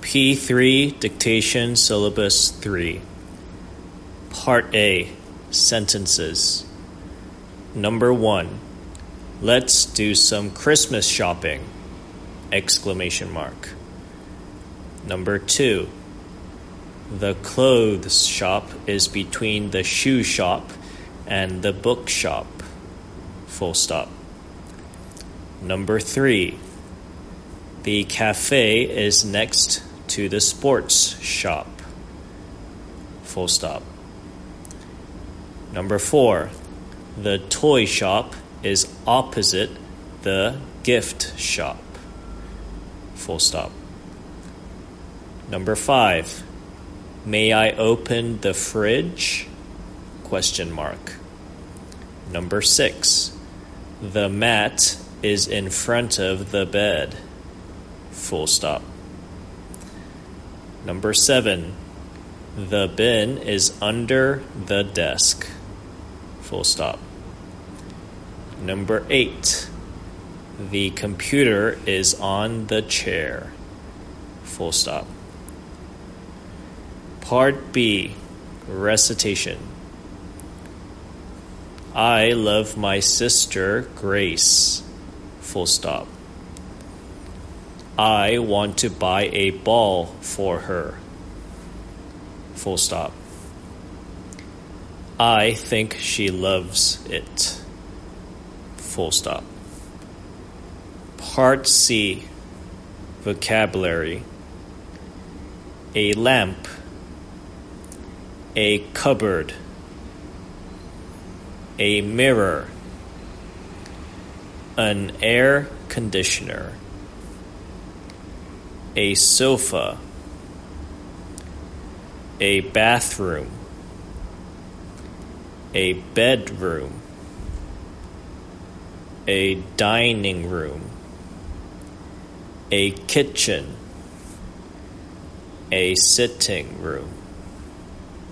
P3 Dictation Syllabus 3. Part A. Sentences. Number 1. Let's do some Christmas shopping! Exclamation mark. Number 2. The clothes shop is between the shoe shop and the book shop. Full stop. Number 3. The cafe is next to the sports shop. Full stop. Number 4. The toy shop is opposite the gift shop. Full stop. Number 5. May I open the fridge? Question mark. Number 6. The mat is in front of the bed. Full stop. Number 7. The bin is under the desk. Full stop. Number 8. The computer is on the chair. Full stop. Part B. Recitation. I love my sister, Grace. Full stop. I want to buy a ball for her. Full stop. I think she loves it. Full stop. Part C. Vocabulary. A lamp. A cupboard. A mirror. An air conditioner. A sofa. A bathroom. A bedroom. A dining room. A kitchen. A sitting room.